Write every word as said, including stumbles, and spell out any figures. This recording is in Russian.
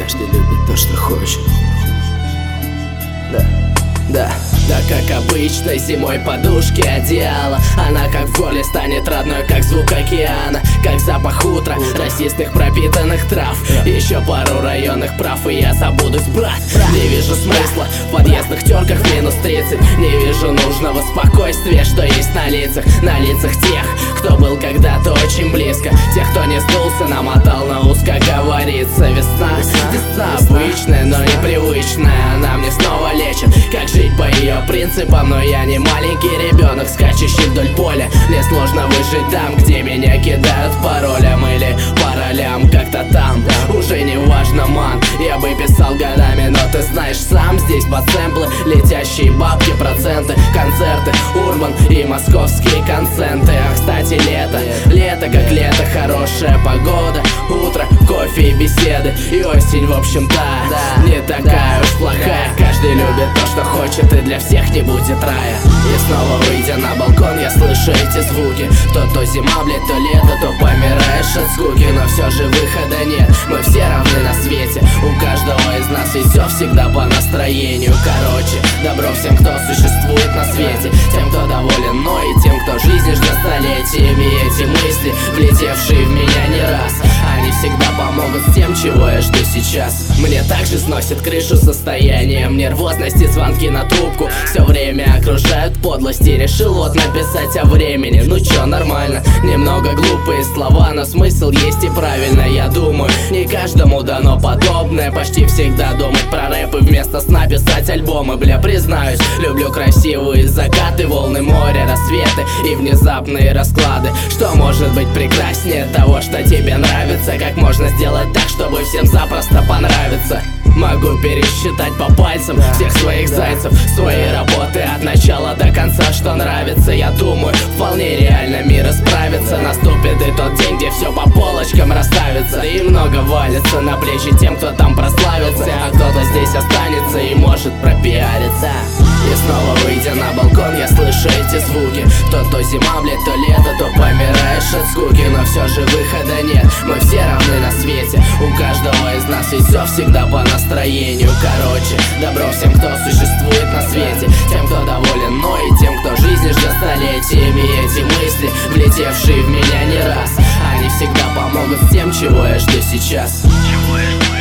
Каждый любит то, что хочет. Да, да. Да, как обычно, зимой подушки, одеяло. Она как в горле станет родной, как звук океана, как запах утра, росистых пропитанных трав. Еще пару районных прав, и я забудусь, брат. Не вижу смысла в подъездных терках минус тридцать. Не вижу нужного спокойствия, что есть на лицах. На лицах тех, кто был когда-то очень близко. Тех, кто не сдулся, намотал на ус, как говорится. Весна, весна обычная, но непривычная. Она мне снова лечит, как жить по ее принципам. Но я не маленький ребенок, скачущий вдоль поля. Мне сложно выжить там, где меня кидают паролем или по ролям. Как-то там, уже не важно, ман. Я бы писал годами, но ты знаешь сам, здесь под сэмплы летящие бабки, проценты, концерты, урбан и московские конценты. А кстати, лето, лето как лето, хорошая погода, утро, кофе и беседы. И осень, в общем-то, не такая уж плохая. Каждый любит то, что хочет, и для всех не будет рая. И снова выйдя на балкон, я слышу эти звуки. То то зима, блядь, то лето, то помираешь от скуки. Но все же выхода нет, мы все равны на свете. У каждого из нас и все всегда по настроению. Короче, добро всем, кто существует на свете, тем, кто доволен, но и тем, кто жизнь ждет столетиями. Эти мысли, влетевшие в меня не раз, они всегда помогут с тем, чего я жду сейчас. Мне также сносит крышу состоянием нервозности, звонки на трубку все время окружают подлости. Решил вот написать о времени, ну чё, нормально. Немного глупые слова, но смысл есть и правильно. Я думаю, не каждому дано подобное. Почти всегда думать про рэп и вместо сна писать альбомы. Бля, признаюсь, люблю красивые закаты, волны моря, рассветы и внезапные расклады. Что может быть прекраснее того, что тебе нравится? Как можно сделать так, чтобы всем запросто понравиться? Могу пересчитать по пальцам всех своих зайцев, свои работы от начала до конца, что нравится. Я думаю, вполне реально мир исправится. Наступит и тот день, где все по полочкам расставится, и много валится на плечи тем, кто там прославится. А кто-то здесь останется и может пропиариться. И снова выйдя на балкон, я слышу эти звуки. То то зима, блядь, то лето, то помираешь от скуки. Но все же выхода нет, мы все равны на свете. У каждого из нас и все всегда по настроению. Короче, добро всем, кто существует на свете, тем, кто доволен, но и тем, кто жизнь ждет столетиями. Эти мысли, влетевшие в меня не раз, они всегда помогут с тем, чего я жду сейчас. Чего я жду?